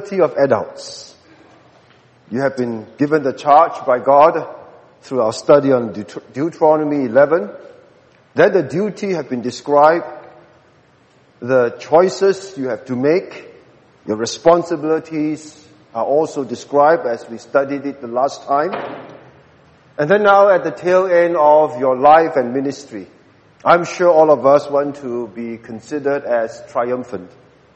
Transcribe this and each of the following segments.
responsibility of adults. You have been given the charge by God through our study on Deuteronomy 11. Then the duty have been described, the choices you have to make, your responsibilities are also described as we studied it the last time. And then now at the tail end of your life and ministry, I'm sure all of us want to be considered as triumphant.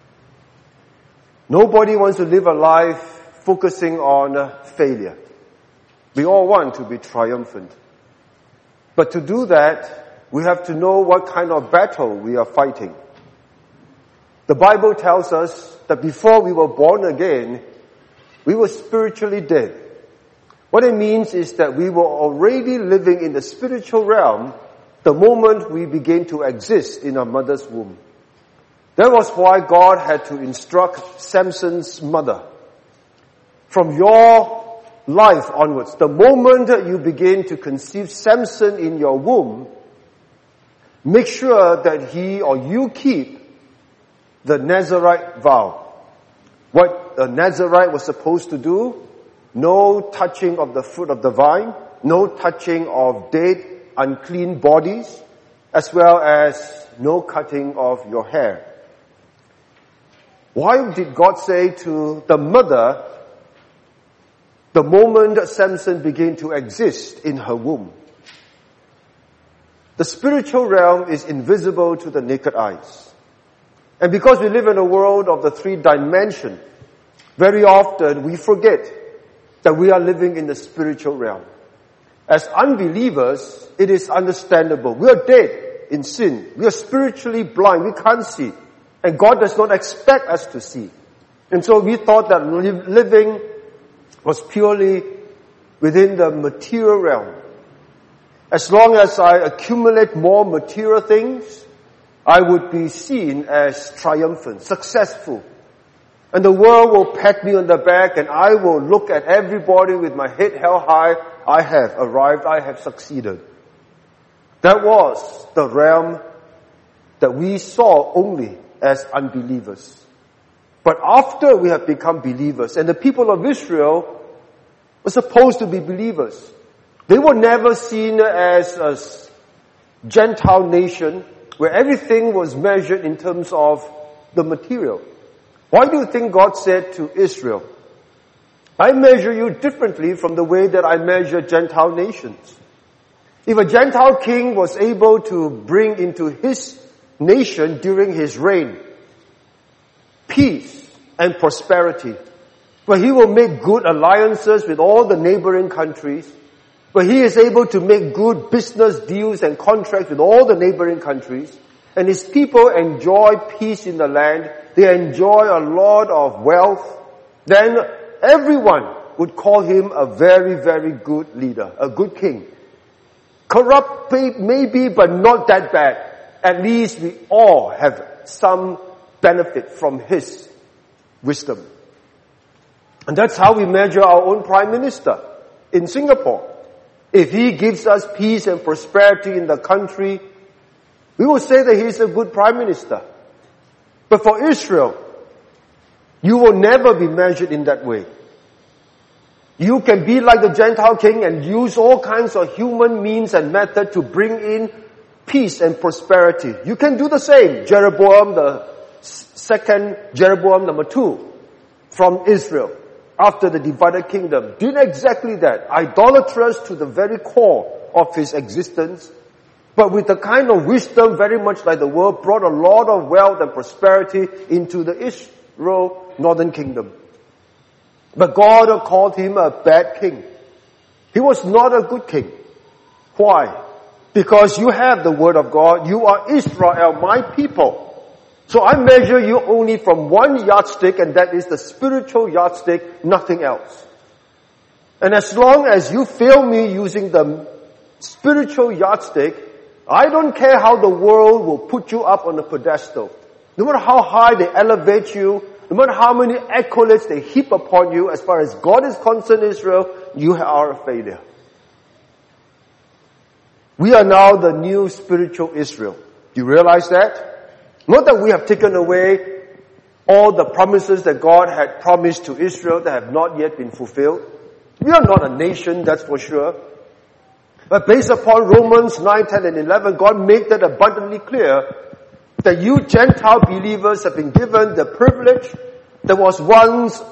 Nobody wants to live a life focusing on failure. We all want to be triumphant. But to do that, we have to know what kind of battle we are fighting. The Bible tells us that before we were born again, we were spiritually dead. What it means is that we were already living in the spiritual realm the moment we began to exist in our mother's womb. That was why God had to instruct Samson's mother. From your life onwards, the moment you begin to conceive Samson in your womb, make sure that he or you keep the Nazirite vow. What a Nazirite was supposed to do: no touching of the fruit of the vine, no touching of dead, unclean bodies, as well as no cutting of your hair. Why did God say to the mother the moment Samson began to exist in her womb? The spiritual realm is invisible to the naked eyes. And because we live in a world of the three dimensions, very often we forget that we are living in the spiritual realm. As unbelievers, it is understandable. We are dead in sin. We are spiritually blind. We can't see. And God does not expect us to see. And so we thought that living was purely within the material realm. As long as I accumulate more material things, I would be seen as triumphant, successful. And the world will pat me on the back and I will look at everybody with my head held high. I have arrived, I have succeeded. That was the realm that we saw only as unbelievers. But after we have become believers, and the people of Israel were supposed to be believers, they were never seen as a Gentile nation where everything was measured in terms of the material. Why do you think God said to Israel, I measure you differently from the way that I measure Gentile nations? If a Gentile king was able to bring into his nation during his reign peace and prosperity, where he will make good alliances with all the neighboring countries, where he is able to make good business deals and contracts with all the neighboring countries, and his people enjoy peace in the land, they enjoy a lot of wealth, then everyone would call him a very, very good leader, a good king. Corrupt maybe, but not that bad. At least we all have some benefit from his wisdom. And that's how we measure our own Prime Minister in Singapore. If he gives us peace and prosperity in the country, we will say that he is a good Prime Minister. But for Israel, you will never be measured in that way. You can be like the Gentile king and use all kinds of human means and method to bring in peace and prosperity. You can do the same. Jeroboam, the second Jeroboam number 2 from Israel, after the divided kingdom, did exactly that. Idolatrous to the very core of his existence, but with the kind of wisdom very much like the world, brought a lot of wealth and prosperity into the Israel northern kingdom. But God called him a bad king. He was not a good king. Why? Because you have the word of God. You are Israel, my people. So I measure you only from one yardstick, and that is the spiritual yardstick, nothing else. And as long as you fail me using the spiritual yardstick, I don't care how the world will put you up on a pedestal. No matter how high they elevate you, no matter how many accolades they heap upon you, as far as God is concerned, Israel, you are a failure. We are now the new spiritual Israel. Do you realize that? Not that we have taken away all the promises that God had promised to Israel that have not yet been fulfilled. We are not a nation, that's for sure. But based upon Romans 9, 10, and 11, God made that abundantly clear that you Gentile believers have been given the privilege that was once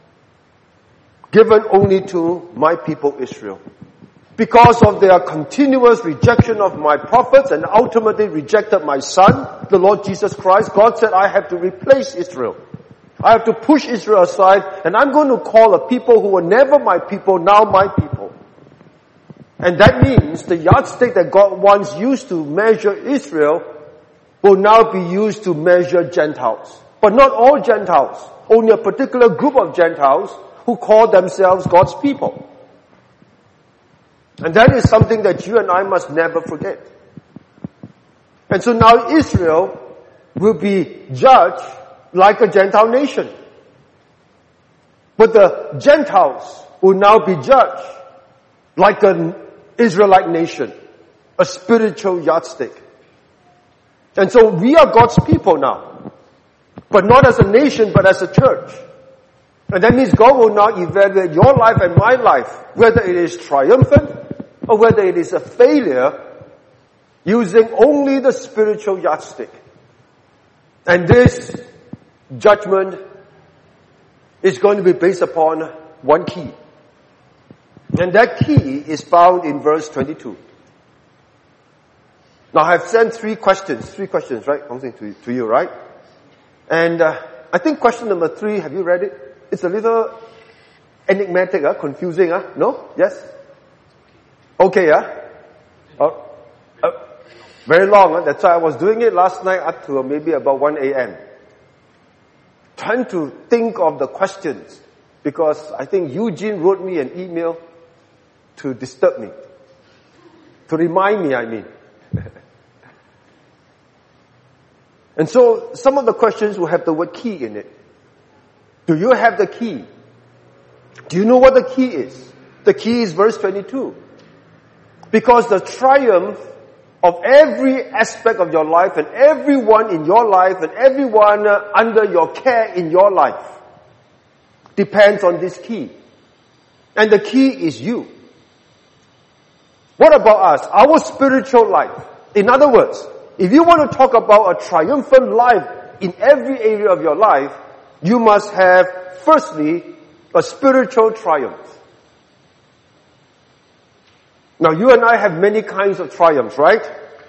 given only to my people Israel. Because of their continuous rejection of my prophets and ultimately rejected my son, the Lord Jesus Christ, God said, I have to replace Israel. I have to push Israel aside, and I'm going to call a people who were never my people, now my people. And that means the yardstick that God once used to measure Israel will now be used to measure Gentiles. But not all Gentiles. Only a particular group of Gentiles who call themselves God's people. And that is something that you and I must never forget. And so now Israel will be judged like a Gentile nation. But the Gentiles will now be judged like an Israelite nation, a spiritual yardstick. And so we are God's people now, but not as a nation, but as a church. And that means God will now evaluate your life and my life, whether it is triumphant or whether it is a failure, using only the spiritual yardstick. And this judgment is going to be based upon one key. And that key is found in verse 22. Now I have sent three questions, right? Something to you, right? And I think question number 3, have you read it? It's a little enigmatic, confusing, no? Yes? Okay, very long, that's why I was doing it last night up to maybe about 1 a.m. Trying to think of the questions, because I think Eugene wrote me an email to disturb me. To remind me, I mean. And so, some of the questions will have the word key in it. Do you have the key? Do you know what the key is? The key is verse 22. Because the triumph of every aspect of your life and everyone in your life and everyone under your care in your life depends on this key. And the key is you. What about us? Our spiritual life. In other words, if you want to talk about a triumphant life in every area of your life, you must have, firstly, a spiritual triumph. Now, you and I have many kinds of triumphs, right?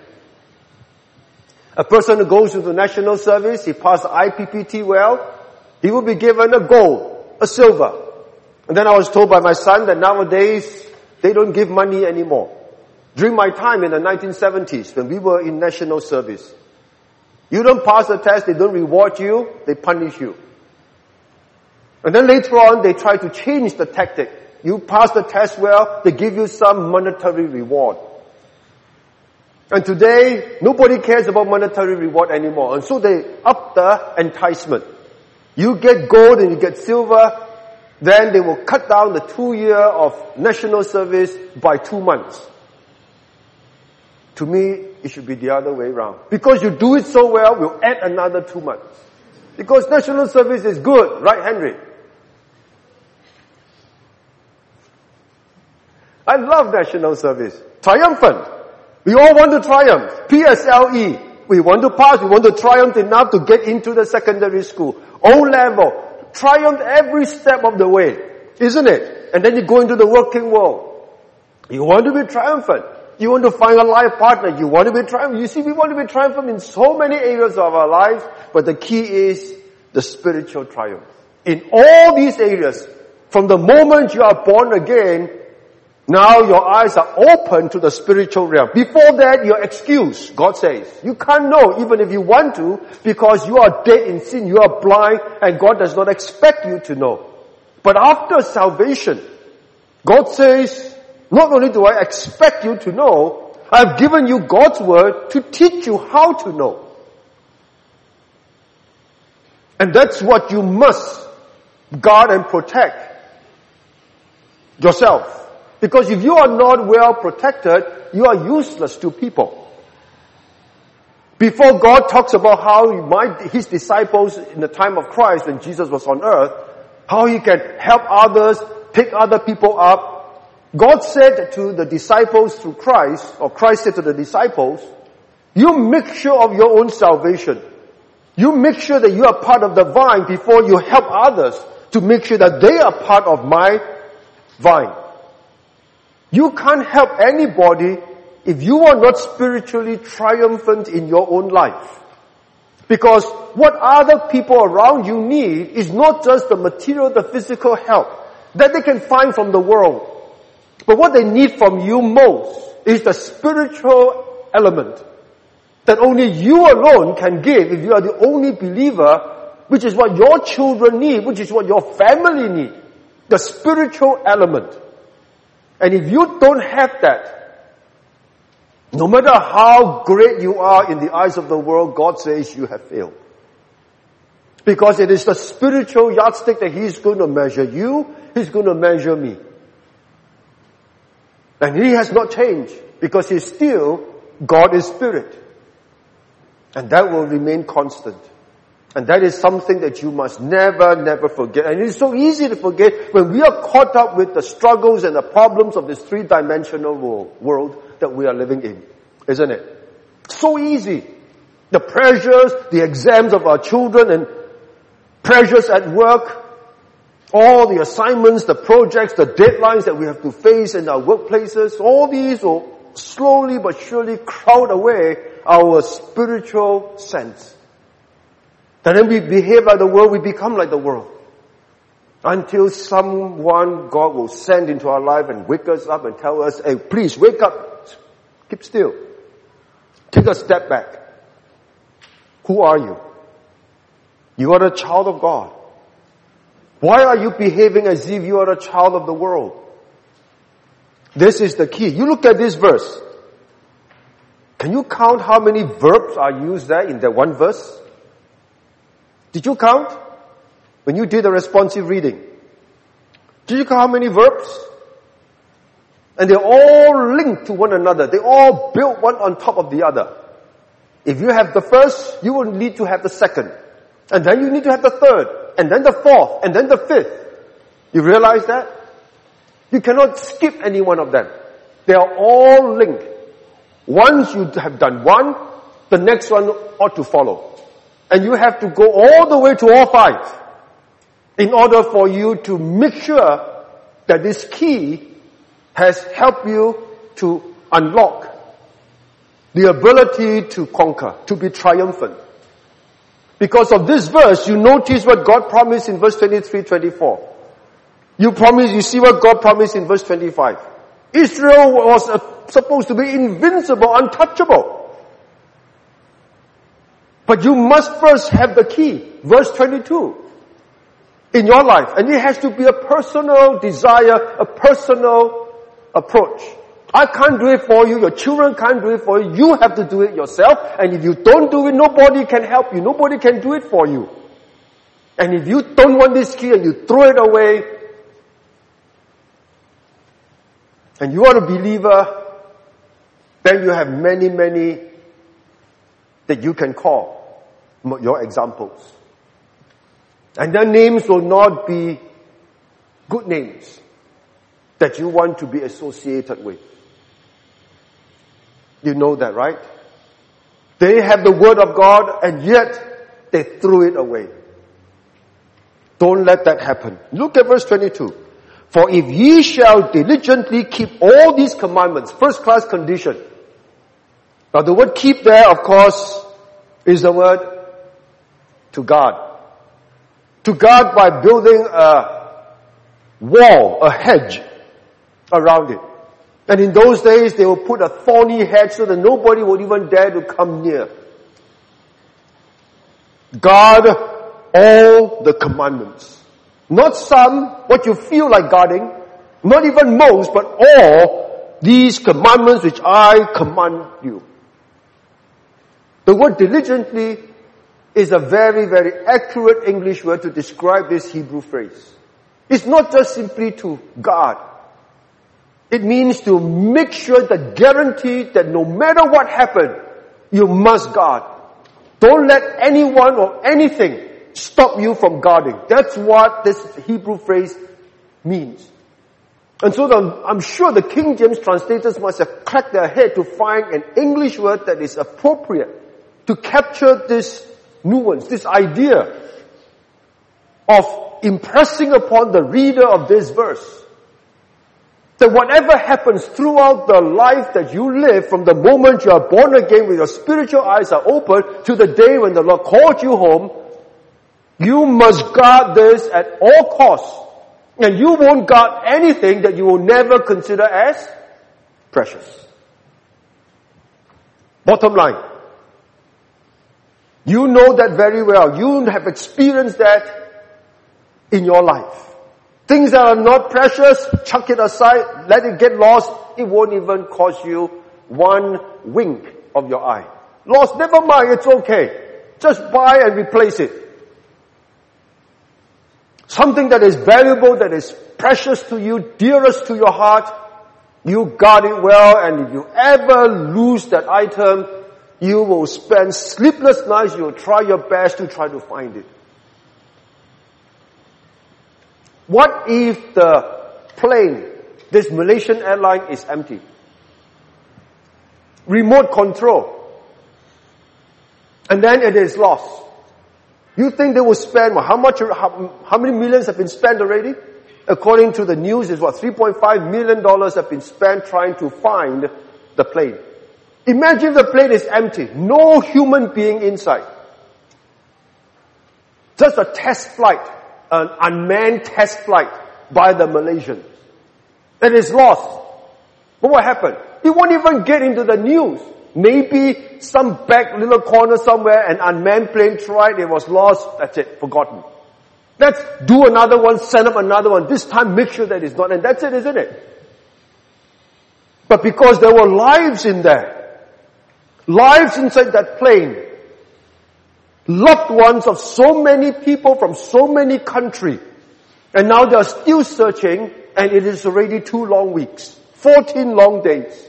A person who goes to the national service, he passed the IPPT well, he will be given a gold, a silver. And then I was told by my son that nowadays, they don't give money anymore. During my time in the 1970s, when we were in national service, you don't pass the test, they don't reward you, they punish you. And then later on, they try to change the tactic. You pass the test well, they give you some monetary reward. And today, nobody cares about monetary reward anymore. And so they up the enticement. You get gold and you get silver, then they will cut down the 2 year of national service by 2 months. To me, it should be the other way around. Because you do it so well, we'll add another 2 months. Because national service is good, right, Henry? I love national service. Triumphant. We all want to triumph. PSLE. We want to pass. We want to triumph enough to get into the secondary school. O-level. Triumph every step of the way. Isn't it? And then you go into the working world. You want to be triumphant. You want to find a life partner. You want to be triumphant. You see, we want to be triumphant in so many areas of our lives. But the key is the spiritual triumph. In all these areas, from the moment you are born again, now your eyes are open to the spiritual realm. Before that, you're excused, God says. You can't know even if you want to, because you are dead in sin, you are blind, and God does not expect you to know. But after salvation, God says, not only do I expect you to know, I've given you God's word to teach you how to know. And that's what you must guard and protect yourself. Because if you are not well protected, you are useless to people. Before God talks about how His disciples in the time of Christ, when Jesus was on earth, how He can help others, pick other people up, God said to the disciples through Christ, or Christ said to the disciples, you make sure of your own salvation. You make sure that you are part of the vine before you help others to make sure that they are part of my vine. You can't help anybody if you are not spiritually triumphant in your own life. Because what other people around you need is not just the material, the physical help that they can find from the world. But what they need from you most is the spiritual element that only you alone can give if you are the only believer, which is what your children need, which is what your family need. The spiritual element. And if you don't have that, no matter how great you are in the eyes of the world, God says you have failed. Because it is the spiritual yardstick that He's going to measure you, He's going to measure me. And He has not changed, because He's still, God is Spirit. And that will remain constant. And that is something that you must never forget. And it's so easy to forget when we are caught up with the struggles and the problems of this three-dimensional world that we are living in. Isn't it? So easy. The pressures, the exams of our children, and pressures at work, all the assignments, the projects, the deadlines that we have to face in our workplaces, all these will slowly but surely crowd away our spiritual sense. And then we behave like the world, we become like the world. Until someone God will send into our life and wake us up and tell us, hey, please wake up. Keep still. Take a step back. Who are you? You are a child of God. Why are you behaving as if you are a child of the world? This is the key. You look at this verse. Can you count how many verbs are used there in that one verse? Did you count? When you did the responsive reading. Did you count how many verbs? And they're all linked to one another. They all build one on top of the other. If you have the first, you will need to have the second. And then you need to have the third. And then the fourth. And then the fifth. You realize that? You cannot skip any one of them. They are all linked. Once you have done one, the next one ought to follow. And you have to go all the way to all five in order for you to make sure that this key has helped you to unlock the ability to conquer, to be triumphant. Because of this verse, you notice what God promised in verse 23, 24. You see what God promised in verse 25. Israel was supposed to be invincible, untouchable. But you must first have the key, verse 22, in your life. And it has to be a personal desire, a personal approach. I can't do it for you, your children can't do it for you, you have to do it yourself. And if you don't do it, nobody can help you, nobody can do it for you. And if you don't want this key and you throw it away, and you are a believer, then you have many that you can call your examples. And their names will not be good names that you want to be associated with. You know that, right? They have the Word of God and yet they threw it away. Don't let that happen. Look at verse 22. For if ye shall diligently keep all these commandments, first class condition. Now the word keep there, of course, is the word to guard. To guard by building a wall, a hedge around it. And in those days they will put a thorny hedge so that nobody would even dare to come near. Guard all the commandments. Not some, what you feel like guarding, not even most, but all these commandments which I command you. The word diligently is a very accurate English word to describe this Hebrew phrase. It's not just simply to guard. It means to make sure that guarantee that no matter what happens, you must guard. Don't let anyone or anything stop you from guarding. That's what this Hebrew phrase means. And so I'm sure the King James translators must have cracked their head to find an English word that is appropriate to capture this nuance, this idea of impressing upon the reader of this verse that whatever happens throughout the life that you live, from the moment you are born again with your spiritual eyes are open to the day when the Lord called you home, you must guard this at all costs. And you won't guard anything that you will never consider as precious. Bottom line. You know that very well. You have experienced that in your life. Things that are not precious, chuck it aside, let it get lost. It won't even cost you one wink of your eye. Lost, never mind, it's okay. Just buy and replace it. Something that is valuable, that is precious to you, dearest to your heart, you guard it well, and if you ever lose that item, you will spend sleepless nights, you will try your best to try to find it. What if the plane, this Malaysian airline, is empty? Remote control. And then it is lost. You think they will spend, how many millions have been spent already? According to the news, it's $3.5 million have been spent trying to find the plane. Imagine the plane is empty. No human being inside. Just a test flight, an unmanned test flight by the Malaysians. It is lost. But what happened? It won't even get into the news. Maybe some back little corner somewhere, an unmanned plane tried, it was lost, that's it, forgotten. Let's do another one, send up another one. This time make sure that it's not, and that's it, isn't it? But because there were lives in there, lives inside that plane, loved ones of so many people from so many countries, and now they are still searching, and it is already 2 long weeks, 14 long days.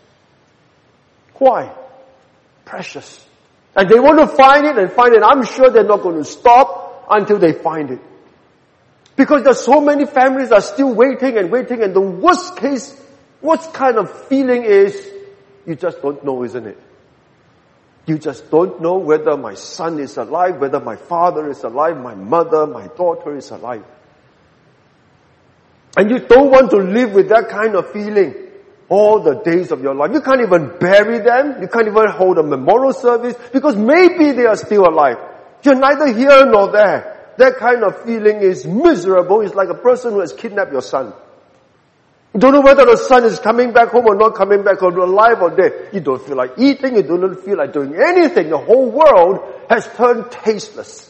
Why? Precious. And they want to find it and find it. I'm sure they're not going to stop until they find it. Because there's so many families that are still waiting, and the worst kind of feeling is, you just don't know, isn't it? You just don't know whether my son is alive, whether my father is alive, my mother, my daughter is alive. And you don't want to live with that kind of feeling all the days of your life. You can't even bury them. You can't even hold a memorial service because maybe they are still alive. You're neither here nor there. That kind of feeling is miserable. It's like a person who has kidnapped your son. You don't know whether the son is coming back home or not coming back home, alive or dead. You don't feel like eating. You don't feel like doing anything. The whole world has turned tasteless.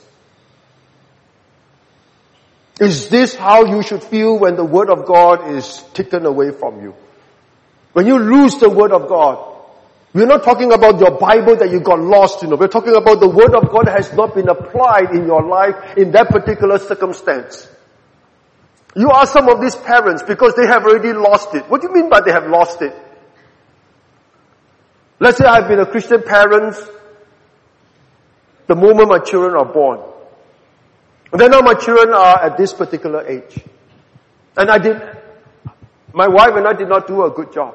Is this how you should feel when the Word of God is taken away from you? When you lose the Word of God, we're not talking about your Bible that you got lost, We're talking about the Word of God has not been applied in your life in that particular circumstance. You ask some of these parents because they have already lost it. What do you mean by they have lost it? Let's say I've been a Christian parent the moment my children are born. And then now my children are at this particular age. And my wife and I did not do a good job.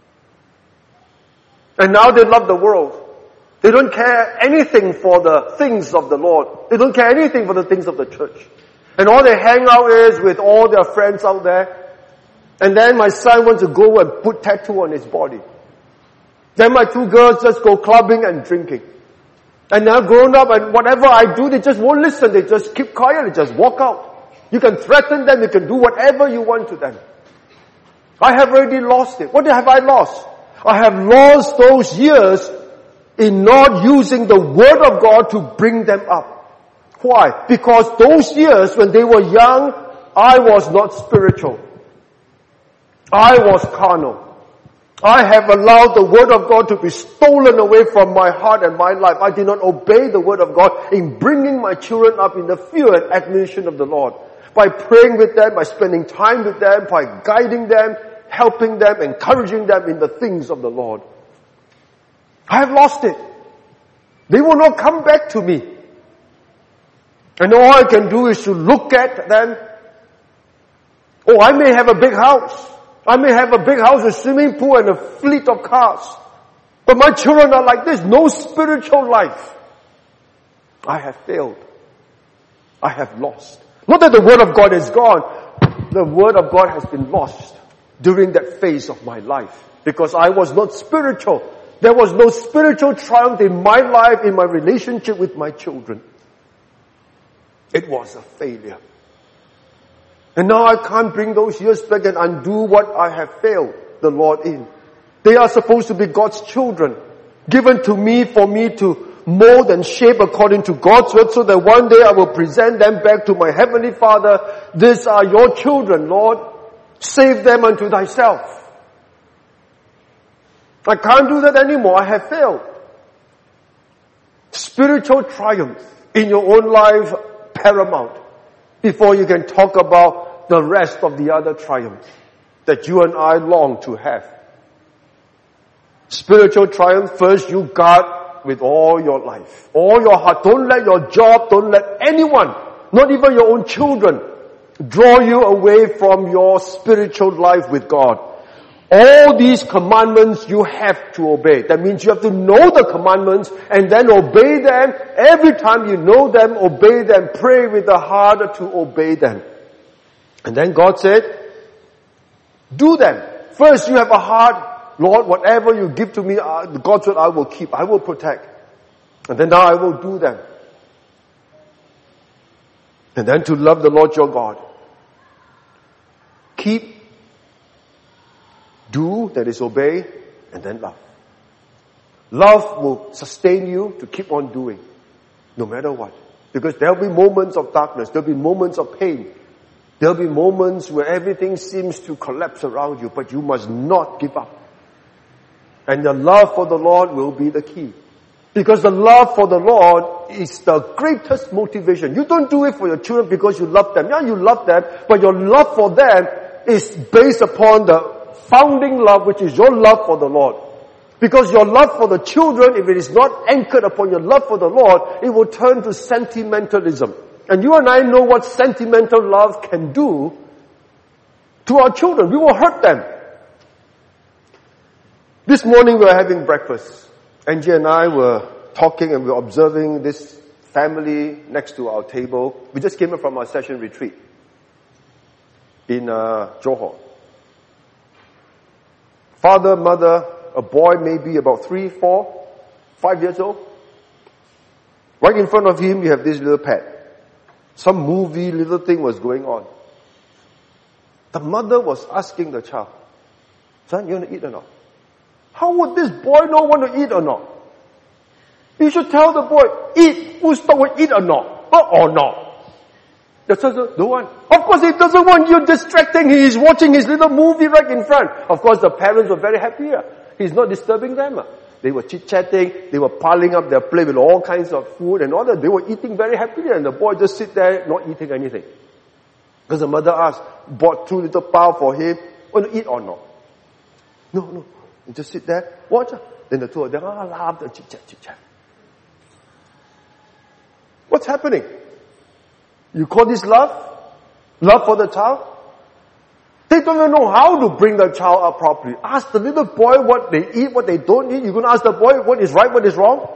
And now they love the world. They don't care anything for the things of the Lord. They don't care anything for the things of the church. And all they hang out is with all their friends out there. And then my son wants to go and put tattoo on his body. Then my 2 girls just go clubbing and drinking. And now grown up, and whatever I do, they just won't listen. They just keep quiet. They just walk out. You can threaten them. You can do whatever you want to them. I have already lost it. What have I lost? I have lost those years in not using the Word of God to bring them up. Why? Because those years when they were young, I was not spiritual. I was carnal. I have allowed the Word of God to be stolen away from my heart and my life. I did not obey the Word of God in bringing my children up in the fear and admonition of the Lord. By praying with them, by spending time with them, by guiding them, helping them, encouraging them in the things of the Lord. I have lost it. They will not come back to me. And all I can do is to look at them. Oh, I may have a big house. I may have a big house, a swimming pool, and a fleet of cars. But my children are like this. No spiritual life. I have failed. I have lost. Not that the Word of God is gone. The Word of God has been lost during that phase of my life. Because I was not spiritual. There was no spiritual triumph in my life, in my relationship with my children. It was a failure. And now I can't bring those years back and undo what I have failed the Lord in. They are supposed to be God's children, given to me for me to mold and shape according to God's word, so that one day I will present them back to my Heavenly Father. These are your children, Lord. Save them unto thyself. I can't do that anymore. I have failed. Spiritual triumph in your own life paramount before you can talk about the rest of the other triumphs that you and I long to have. Spiritual triumph, first you guard with all your life, all your heart. Don't let your job, don't let anyone, not even your own children, draw you away from your spiritual life with God. All these commandments you have to obey. That means you have to know the commandments and then obey them. Every time you know them, obey them. Pray with the heart to obey them. And then God said, do them. First you have a heart, Lord, whatever you give to me, God's word I will keep, I will protect. And then now I will do them. And then to love the Lord your God. Keep, do, that is obey, and then love. Love will sustain you to keep on doing, no matter what. Because there will be moments of darkness, there will be moments of pain. There will be moments where everything seems to collapse around you, but you must not give up. And the love for the Lord will be the key. Because the love for the Lord is the greatest motivation. You don't do it for your children because you love them. Yeah, you love them, but your love for them is based upon the founding love, which is your love for the Lord. Because your love for the children, if it is not anchored upon your love for the Lord, it will turn to sentimentalism. And you and I know what sentimental love can do to our children. We will hurt them. This morning we were having breakfast. Angie and I were talking and we were observing this family next to our table. We just came in from our session retreat in Johor. Father, mother, a boy maybe about 3, 4, 5 years old. Right in front of him you have this little pet. Some movie little thing was going on. The mother was asking the child, son, you want to eat or not? How would this boy not want to eat or not? You should tell the boy, eat. Who's talking about eat or not? Or not? The son said, don't want. Of course he doesn't want you distracting. He is watching his little movie right in front. Of course the parents were very happy. He's not disturbing them. They were chit-chatting. They were piling up their plate with all kinds of food and all that. They were eating very happily and the boy just sit there not eating anything. Because the mother asked, bought 2 little pao for him. Want to eat or not? No. You just sit there, watch. Then the two of them laugh, chit-chat. What's happening? You call this love? Love for the child? They don't even know how to bring the child up properly. Ask the little boy what they eat, what they don't eat. You're going to ask the boy what is right, what is wrong?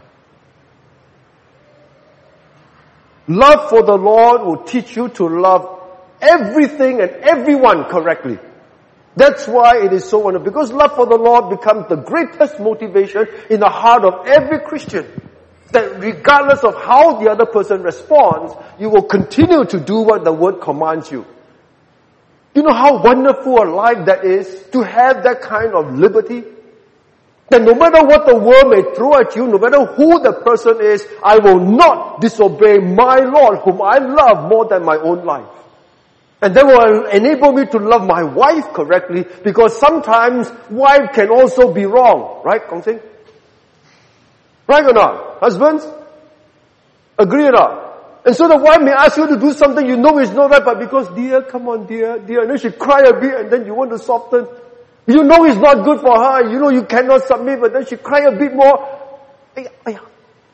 Love for the Lord will teach you to love everything and everyone correctly. That's why it is so wonderful. Because love for the Lord becomes the greatest motivation in the heart of every Christian. That regardless of how the other person responds, you will continue to do what the Word commands you. You know how wonderful a life that is to have that kind of liberty? That no matter what the world may throw at you, no matter who the person is, I will not disobey my Lord whom I love more than my own life. And that will enable me to love my wife correctly, because sometimes wife can also be wrong. Right, Kong Sing? Right or not? Husbands? Agree or not? And so the wife may ask you to do something you know is not right, but because, dear, come on, dear, and then she cry a bit and then you want to soften. You know it's not good for her, you know you cannot submit, but then she cry a bit more.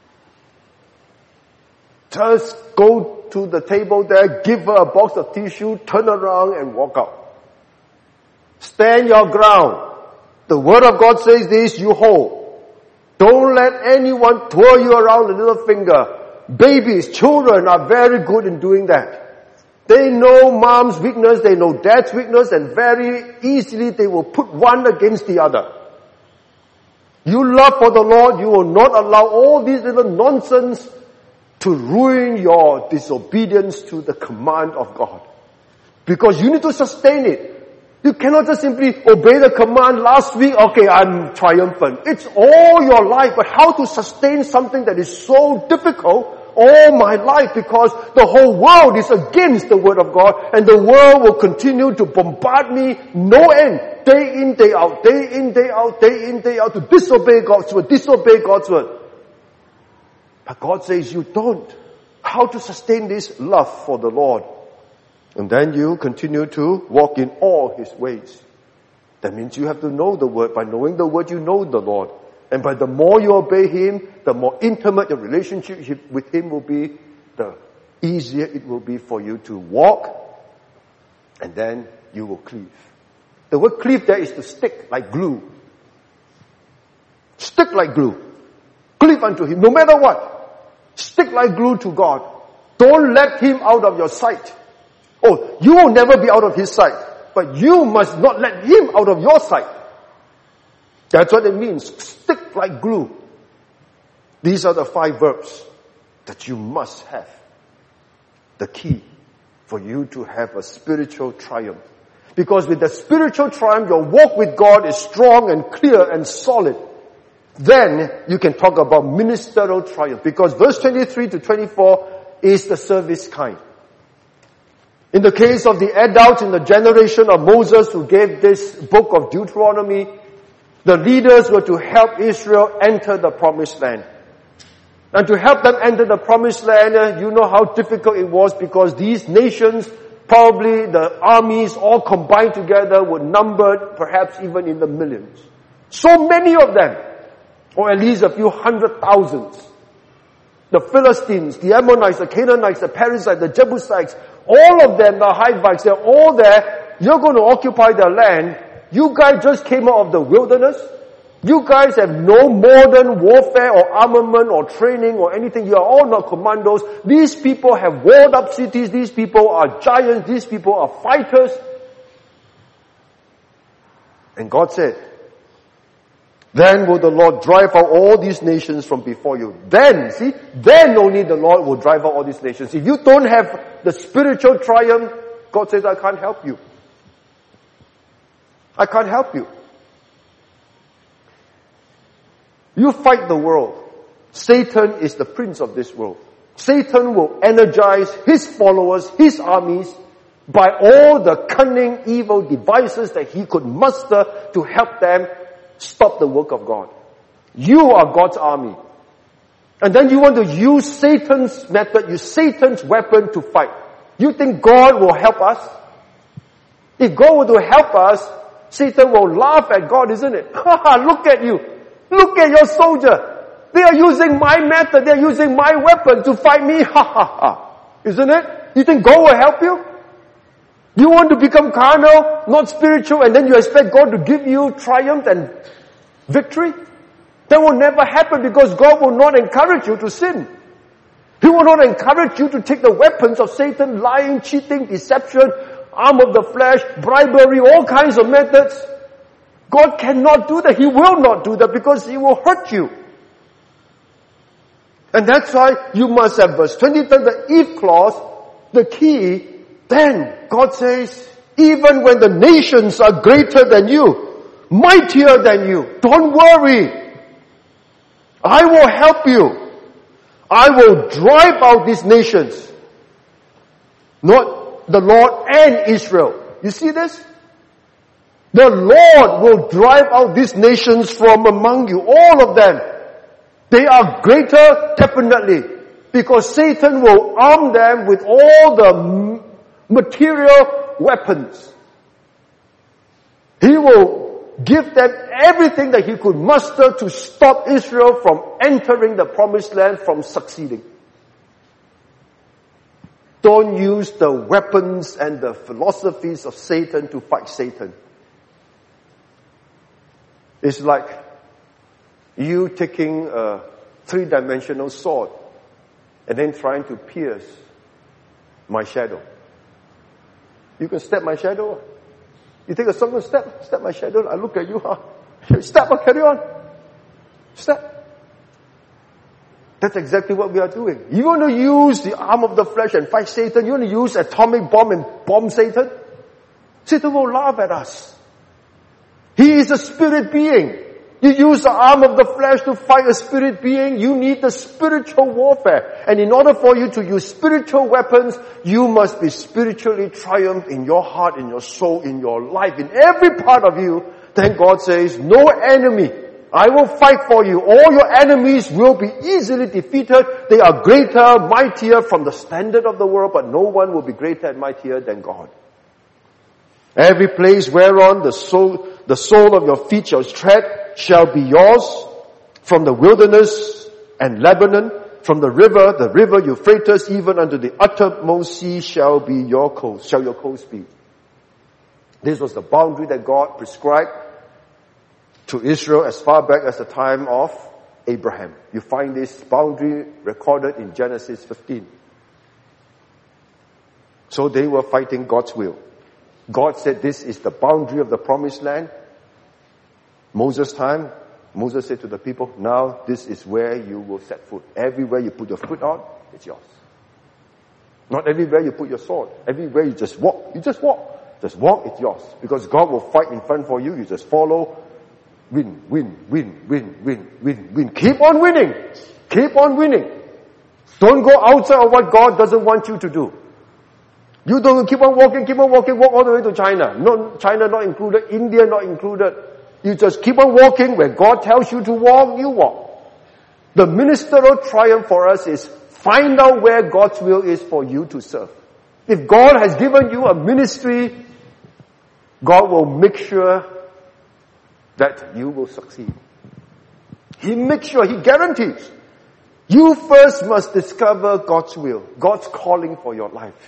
Just go to the table there, give her a box of tissue, turn around and walk out. Stand your ground. The Word of God says this, you hold. Don't let anyone twirl you around the little finger. Babies, children are very good in doing that. They know mom's weakness, they know dad's weakness, and very easily they will put one against the other. You love for the Lord, you will not allow all these little nonsense to ruin your disobedience to the command of God. Because you need to sustain it. You cannot just simply obey the command last week, okay, I'm triumphant. It's all your life, but how to sustain something that is so difficult all my life, because the whole world is against the Word of God, and the world will continue to bombard me no end, day in, day out, day in, day out, day in, day out, to disobey God's Word, disobey God's Word. But God says you don't. How to sustain this love for the Lord? And then you continue to walk in all His ways. That means you have to know the Word. By knowing the Word, you know the Lord. And by the more you obey Him, the more intimate your relationship with Him will be, the easier it will be for you to walk, and then you will cleave. The word cleave there is to stick like glue. Stick like glue. Cleave unto Him, no matter what. Stick like glue to God. Don't let Him out of your sight. Oh, you will never be out of His sight, but you must not let Him out of your sight. That's what it means. Stick like glue. These are the 5 verbs that you must have. The key for you to have a spiritual triumph. Because with the spiritual triumph, your walk with God is strong and clear and solid. Then you can talk about ministerial triumph. Because verse 23 to 24 is the service kind. In the case of the adults in the generation of Moses who gave this book of Deuteronomy, the leaders were to help Israel enter the promised land. And to help them enter the promised land, you know how difficult it was, because these nations, probably the armies all combined together, were numbered perhaps even in the millions. So many of them, or at least a few 100,000. The Philistines, the Ammonites, the Canaanites, the Perizzites, the Jebusites, all of them, the Hivites, they're all there. You're going to occupy their land. You guys just came out of the wilderness. You guys have no modern warfare or armament or training or anything. You are all not commandos. These people have walled up cities. These people are giants. These people are fighters. And God said, then will the Lord drive out all these nations from before you. Then only the Lord will drive out all these nations. If you don't have the spiritual triumph, God says, I can't help you. I can't help you. You fight the world. Satan is the prince of this world. Satan will energize his followers, his armies, by all the cunning, evil devices that he could muster to help them stop the work of God. You are God's army. And then you want to use Satan's method, use Satan's weapon to fight. You think God will help us? If God were to help us, Satan will laugh at God, isn't it? Look at you. Look at your soldier. They are using my method. They are using my weapon to fight me. Isn't it? You think God will help you? You want to become carnal, not spiritual, and then you expect God to give you triumph and victory? That will never happen, because God will not encourage you to sin. He will not encourage you to take the weapons of Satan, lying, cheating, deception, arm of the flesh, bribery, all kinds of methods. God cannot do that. He will not do that, because He will hurt you. And that's why you must have verse 23, the if clause, the key. Then God says, even when the nations are greater than you, mightier than you, don't worry. I will help you. I will drive out these nations. Not the Lord and Israel. You see this? The Lord will drive out these nations from among you. All of them. They are greater, definitely. Because Satan will arm them with all the material weapons. He will give them everything that he could muster to stop Israel from entering the promised land, from succeeding. don't use the weapons and the philosophies of Satan to fight Satan. It's like you taking a 3-dimensional sword and then trying to pierce my shadow. You can step my shadow. You take a sword and step my shadow. I look at you, step, carry on. Step. That's exactly what we are doing. You want to use the arm of the flesh and fight Satan? You want to use atomic bomb and bomb Satan? Satan will laugh at us. He is a spirit being. You use the arm of the flesh to fight a spirit being, you need the spiritual warfare. And in order for you to use spiritual weapons, you must be spiritually triumphed in your heart, in your soul, in your life, in every part of you. Then God says, no enemy. I will fight for you. All your enemies will be easily defeated. They are greater, mightier from the standard of the world, but no one will be greater and mightier than God. Every place whereon the sole of your feet shall tread shall be yours. From the wilderness and Lebanon, from the river Euphrates, even unto the uttermost sea shall your coast be. This was the boundary that God prescribed to Israel as far back as the time of Abraham. You find this boundary recorded in Genesis 15. So they were fighting God's will. God said this is the boundary of the promised land. Moses' time, Moses said to the people, now this is where you will set foot. Everywhere you put your foot on, it's yours. Not everywhere you put your sword. Everywhere you just walk, Just walk, it's yours. Because God will fight in front for you. You just follow. Win. Keep on winning. Keep on winning. Don't go outside of what God doesn't want you to do. You don't keep on walking, walk all the way to China. No, China not included, India not included. You just keep on walking. Where God tells you to walk, you walk. The ministerial triumph for us is find out where God's will is for you to serve. If God has given you a ministry, God will make sure that you will succeed. He makes sure, He guarantees. You first must discover God's will, God's calling for your life.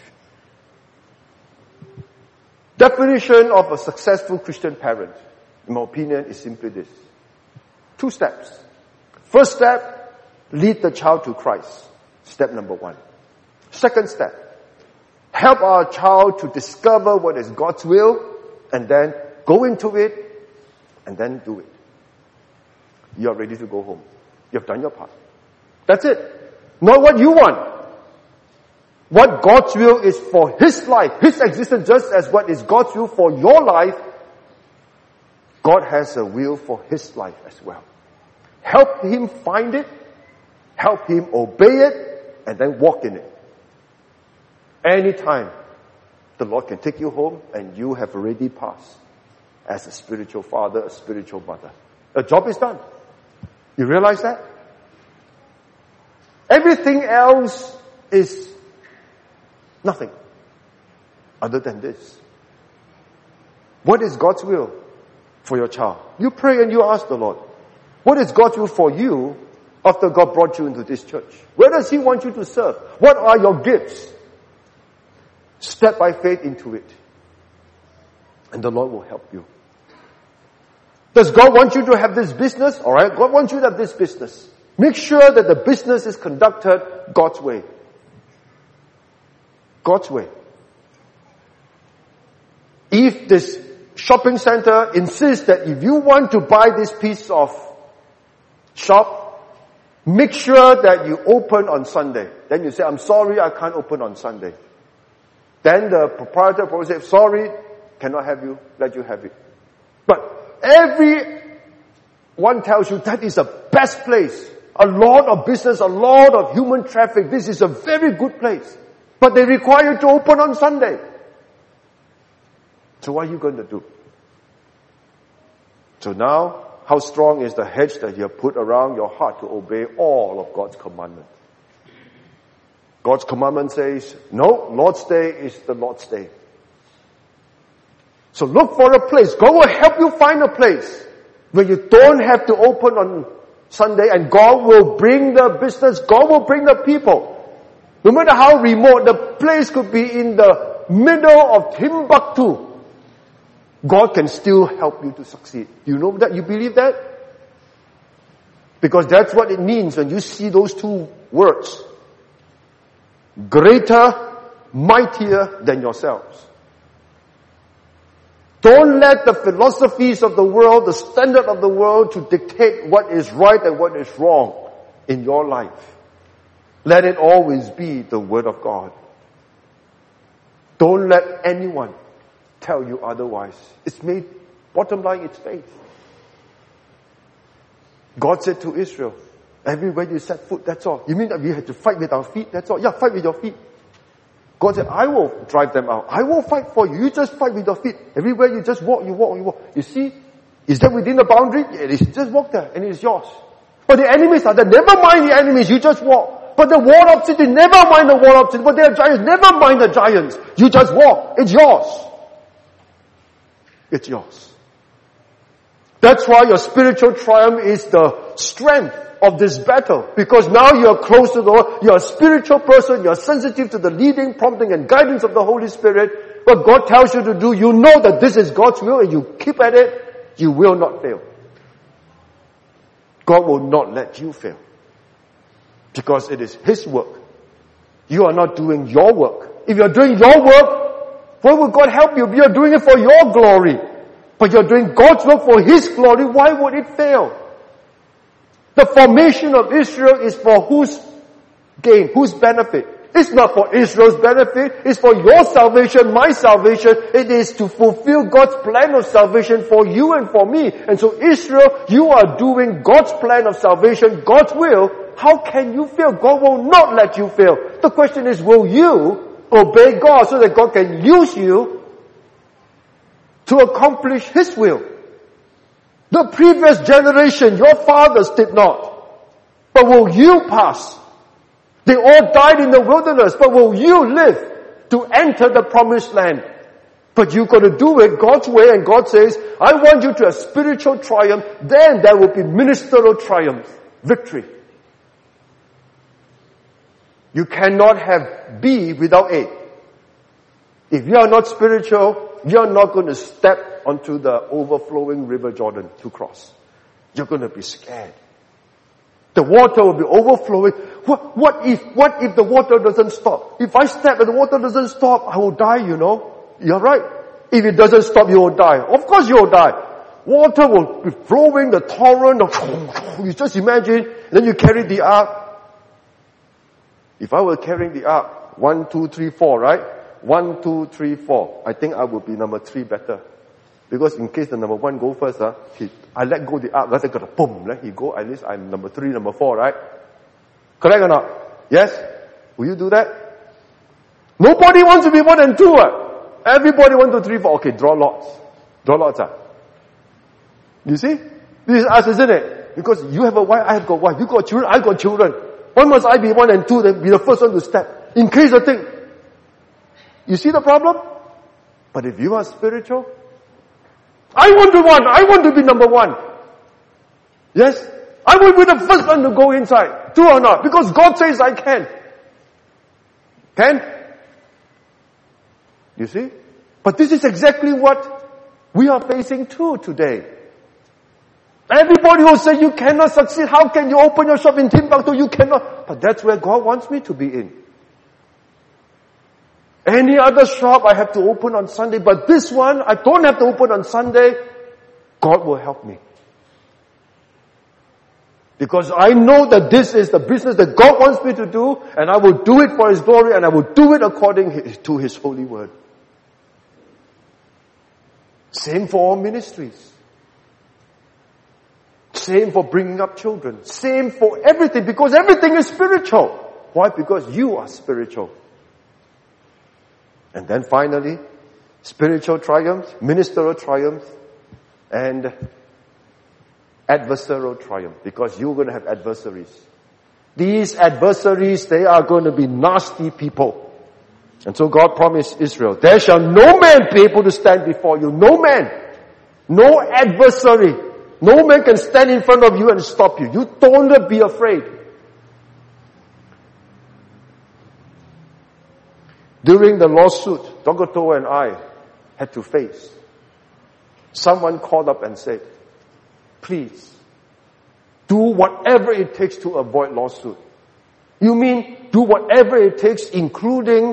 Definition of a successful Christian parent, in my opinion, is simply this. 2 steps. First step, lead the child to Christ. Step number 1. Second step, help our child to discover what is God's will and then go into it and then do it. You are ready to go home. You have done your part. That's it. Not what you want. What God's will is for His life, His existence, just as what is God's will for your life, God has a will for His life as well. Help Him find it, help Him obey it, and then walk in it. Anytime the Lord can take you home and you have already passed as a spiritual father, a spiritual mother. A job is done. You realize that? Everything else is nothing other than this. What is God's will for your child? You pray and you ask the Lord, what is God's will for you after God brought you into this church? Where does He want you to serve? What are your gifts? Step by faith into it. And the Lord will help you. Does God want you to have this business? Alright, God wants you to have this business. Make sure that the business is conducted God's way. God's way. If this shopping center insists that if you want to buy this piece of shop, make sure that you open on Sunday. Then you say, I'm sorry, I can't open on Sunday. Then the proprietor probably says, sorry, cannot have you, let you have it. But everyone tells you that is the best place. A lot of business, a lot of human traffic. This is a very good place. But they require you to open on Sunday. So what are you going to do? So now, how strong is the hedge that you have put around your heart to obey all of God's commandments? God's commandment says, no, Lord's Day is the Lord's Day. So look for a place. God will help you find a place where you don't have to open on Sunday, and God will bring the business, God will bring the people. No matter how remote, the place could be in the middle of Timbuktu. God can still help you to succeed. You know that? You believe that? Because that's what it means when you see those two words. Greater, mightier than yourselves. Don't let the philosophies of the world, the standard of the world to dictate what is right and what is wrong in your life. Let it always be the Word of God. Don't let anyone tell you otherwise. It's made, bottom line, it's faith. God said to Israel, everywhere you set foot, that's all. You mean that we have to fight with our feet? That's all. Yeah, fight with your feet. God said, I will drive them out. I will fight for you. You just fight with your feet. Everywhere you just walk, you walk, you walk. You see? Is that within the boundary? Yeah, it is. Just walk there and it is yours. But the enemies are there. Never mind the enemies. You just walk. But the wall of city, never mind the wall of city. But there are giants. Never mind the giants. You just walk. It's yours. It's yours. That's why your spiritual triumph is the strength of this battle. Because now you're close to the Lord. You're a spiritual person. You're sensitive to the leading, prompting, and guidance of the Holy Spirit. What God tells you to do, you know that this is God's will and you keep at it, you will not fail. God will not let you fail. Because it is His work. You are not doing your work. If you're doing your work, why would God help you? You're doing it for your glory. But you're doing God's work for His glory, why would it fail? The formation of Israel is for whose gain, whose benefit? It's not for Israel's benefit, it's for your salvation, my salvation. It is to fulfill God's plan of salvation for you and for me. And so Israel, you are doing God's plan of salvation, God's will. How can you fail? God will not let you fail. The question is, will you obey God so that God can use you to accomplish His will? The previous generation, your fathers did not. But will you pass? They all died in the wilderness, but will you live to enter the promised land? But you've got to do it God's way, and God says, I want you to have spiritual triumph, then there will be ministerial triumph, victory. You cannot have B without A. If you are not spiritual, you are not going to step onto the overflowing river Jordan to cross. You're going to be scared. The water will be overflowing. What if the water doesn't stop? If I step and the water doesn't stop, I will die, you know. You're right. If it doesn't stop, you will die. Of course you will die. Water will be flowing, the torrent. You just imagine. Then you carry the ark. If I were carrying the ark, 1, 2, 3, 4, right? 1, 2, 3, 4. I think I would be number 3 better. Because in case the number 1 go first, I let go the ark, I got a boom, let he go, at least I'm number 3, number 4, right? Correct or not? Yes? Will you do that? Nobody wants to be more than 2. Everybody 1, 2, 3, 4. Okay, draw lots. Draw lots. You see? This is us, isn't it? Because you have a wife, I have got wife. You got children, I got children. Why must I be 1 and 2, then be the first one to step? In case of thing. You see the problem? But if you are spiritual, I want to be number 1. Yes? I will be the first one to go inside. True or not? Because God says I can. Can? You see? But this is exactly what we are facing too today. Everybody will say you cannot succeed. How can you open your shop in Timbuktu? You cannot. But that's where God wants me to be in. Any other shop I have to open on Sunday, but this one I don't have to open on Sunday. God will help me. Because I know that this is the business that God wants me to do, and I will do it for His glory, and I will do it according to His holy word. Same for all ministries. Same for bringing up children. Same for everything, because everything is spiritual. Why? Because you are spiritual. And then finally, spiritual triumph, ministerial triumph, and adversarial triumph. Because you're going to have adversaries. These adversaries, they are going to be nasty people. And so God promised Israel, there shall no man be able to stand before you. No man. No adversary. No man can stand in front of you and stop you. You don't be afraid. During the lawsuit, Dr. Toh and I had to face, someone called up and said, please, do whatever it takes to avoid lawsuit. You mean do whatever it takes, including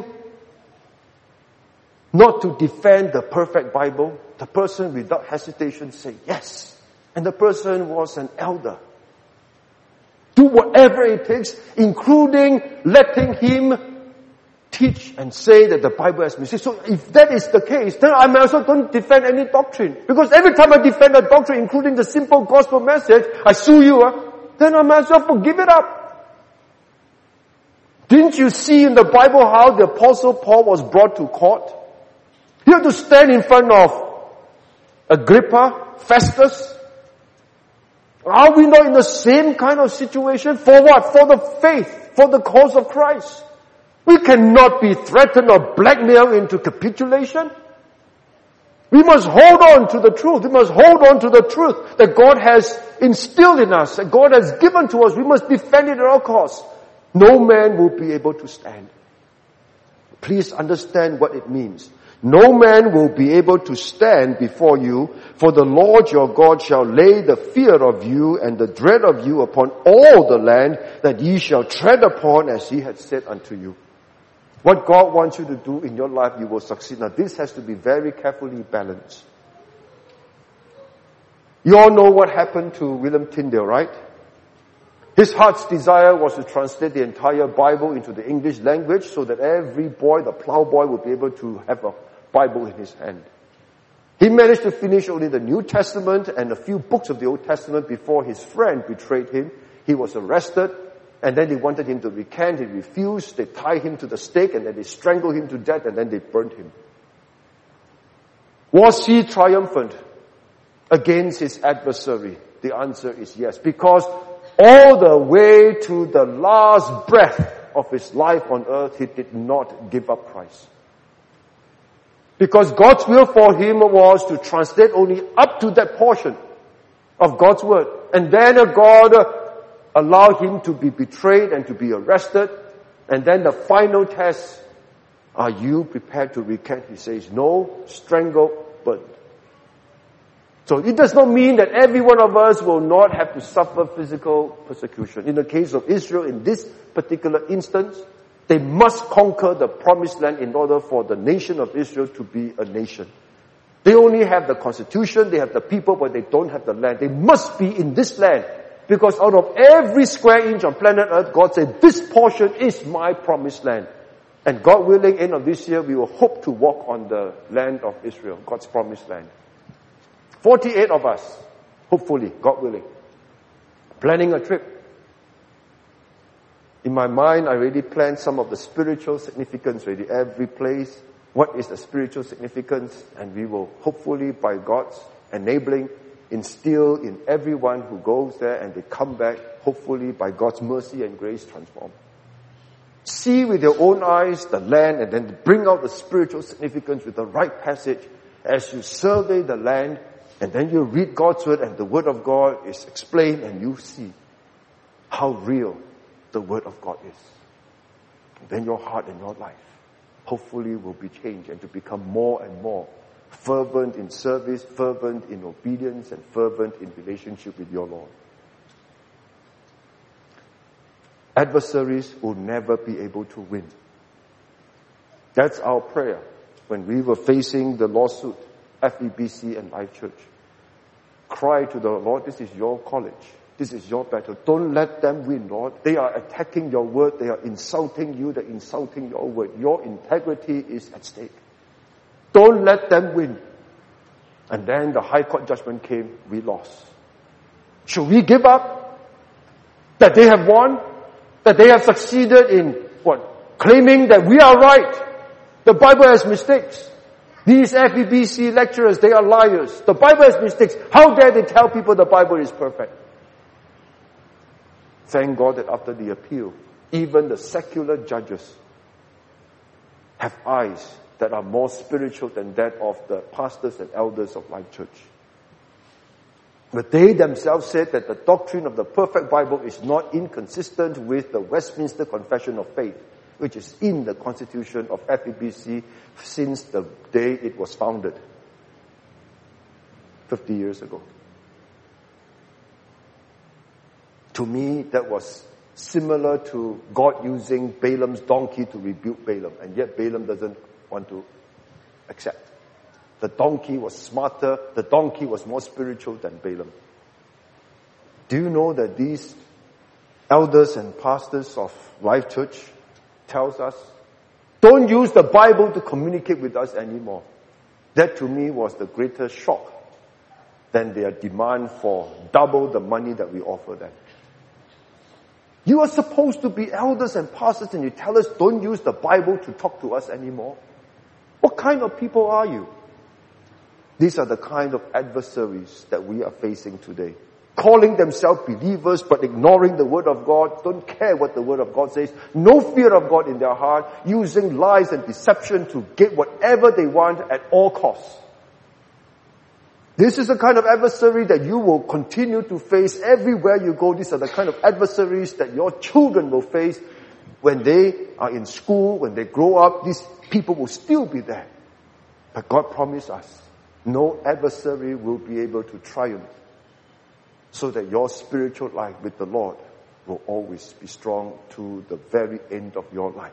not to defend the perfect Bible? The person without hesitation said yes. And the person was an elder. Do whatever it takes, including letting him teach and say that the Bible has mistakes. So if that is the case, then I might as well don't defend any doctrine. Because every time I defend a doctrine, including the simple gospel message, I sue you, then I might as well forgive it up. Didn't you see in the Bible how the Apostle Paul was brought to court? He had to stand in front of Agrippa, Festus. Are we not in the same kind of situation? For what? For the faith, for the cause of Christ. We cannot be threatened or blackmailed into capitulation. We must hold on to the truth. We must hold on to the truth that God has instilled in us, that God has given to us. We must defend it at all costs. No man will be able to stand. Please understand what it means. No man will be able to stand before you, for the Lord your God shall lay the fear of you and the dread of you upon all the land that ye shall tread upon, as he had said unto you. What God wants you to do in your life, you will succeed. Now this has to be very carefully balanced. You all know what happened to William Tyndale, right? His heart's desire was to translate the entire Bible into the English language so that every boy, the plowboy, would be able to have a Bible in his hand. He managed to finish only the New Testament and a few books of the Old Testament before his friend betrayed him. He was arrested, and then they wanted him to recant. He refused. They tied him to the stake, and then they strangled him to death, and then they burned him. Was he triumphant against his adversary? The answer is yes, because all the way to the last breath of his life on earth, he did not give up Christ. Because God's will for him was to translate only up to that portion of God's word. And then God allowed him to be betrayed and to be arrested. And then the final test, are you prepared to recant? He says, no, strangle, burned. So it does not mean that every one of us will not have to suffer physical persecution. In the case of Israel, in this particular instance, they must conquer the promised land in order for the nation of Israel to be a nation. They only have the constitution, they have the people, but they don't have the land. They must be in this land. Because out of every square inch on planet Earth, God said, this portion is my promised land. And God willing, end of this year, we will hope to walk on the land of Israel, God's promised land. 48 of us, hopefully, God willing, planning a trip. In my mind, I already planned some of the spiritual significance already. Every place, what is the spiritual significance? And we will hopefully, by God's enabling, instill in everyone who goes there and they come back, hopefully by God's mercy and grace, transform. See with your own eyes the land and then bring out the spiritual significance with the right passage as you survey the land, and then you read God's word and the word of God is explained and you see how real the word of God is. And then your heart and your life hopefully will be changed and to become more and more fervent in service, fervent in obedience, and fervent in relationship with your Lord. Adversaries will never be able to win. That's our prayer when we were facing the lawsuit, FEBC and Life Church. Cry to the Lord, this is your college. This is your battle. Don't let them win, Lord. They are attacking your word. They are insulting you. They're insulting your word. Your integrity is at stake. Don't let them win. And then the High Court judgment came. We lost. Should we give up? That they have won? That they have succeeded in what? Claiming that we are right. The Bible has mistakes. These FEBC lecturers, they are liars. The Bible has mistakes. How dare they tell people the Bible is perfect? Thank God that after the appeal, even the secular judges have eyes that are more spiritual than that of the pastors and elders of Life Church. But they themselves said that the doctrine of the perfect Bible is not inconsistent with the Westminster Confession of Faith. which is in the constitution of FEBC since the day it was founded 50 years ago. To me, that was similar to God using Balaam's donkey to rebuke Balaam, and yet Balaam doesn't want to accept. The donkey was smarter, the donkey was more spiritual than Balaam. Do you know that these elders and pastors of Life Church tells us, don't use the Bible to communicate with us anymore? That to me was the greatest shock than their demand for double the money that we offer them. You are supposed to be elders and pastors and you tell us don't use the Bible to talk to us anymore? What kind of people are you? These are the kind of adversaries that we are facing today. Calling themselves believers but ignoring the Word of God, don't care what the Word of God says, no fear of God in their heart, using lies and deception to get whatever they want at all costs. This is the kind of adversary that you will continue to face everywhere you go. These are the kind of adversaries that your children will face when they are in school, when they grow up. These people will still be there. But God promised us, no adversary will be able to triumph, so that your spiritual life with the Lord will always be strong to the very end of your life.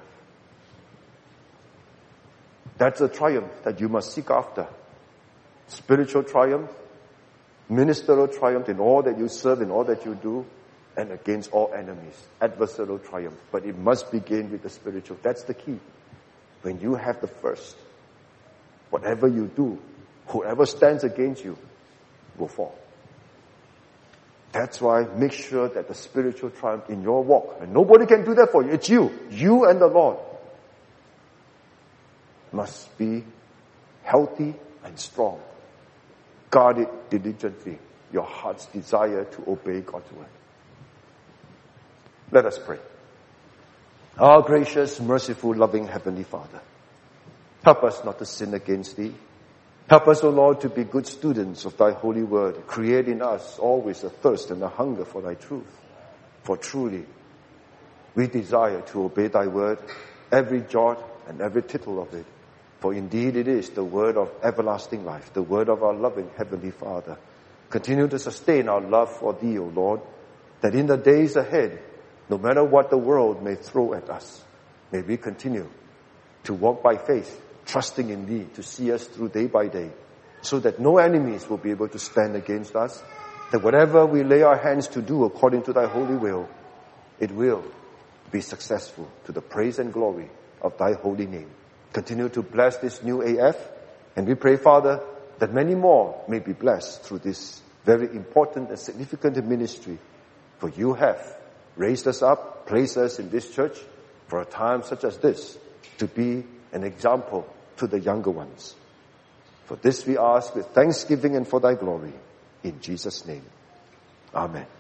That's a triumph that you must seek after. Spiritual triumph, ministerial triumph in all that you serve, in all that you do, and against all enemies. Adversarial triumph. But it must begin with the spiritual. That's the key. When you have the first, whatever you do, whoever stands against you will fall. That's why make sure that the spiritual triumph in your walk, and nobody can do that for you, it's you and the Lord, must be healthy and strong. Guard it diligently, your heart's desire to obey God's word. Let us pray. Our gracious, merciful, loving Heavenly Father, help us not to sin against Thee. Help us, O Lord, to be good students of Thy holy word. Create in us always a thirst and a hunger for Thy truth. For truly, we desire to obey Thy word, every jot and every tittle of it. For indeed it is the word of everlasting life, the word of our loving Heavenly Father. Continue to sustain our love for Thee, O Lord, that in the days ahead, no matter what the world may throw at us, may we continue to walk by faith, trusting in Thee to see us through day by day, so that no enemies will be able to stand against us, that whatever we lay our hands to do according to Thy holy will, it will be successful to the praise and glory of Thy holy name. Continue to bless this new AF, and we pray, Father, that many more may be blessed through this very important and significant ministry. For You have raised us up, placed us in this church for a time such as this, to be an example to the younger ones. For this we ask with thanksgiving and for Thy glory. In Jesus' name. Amen.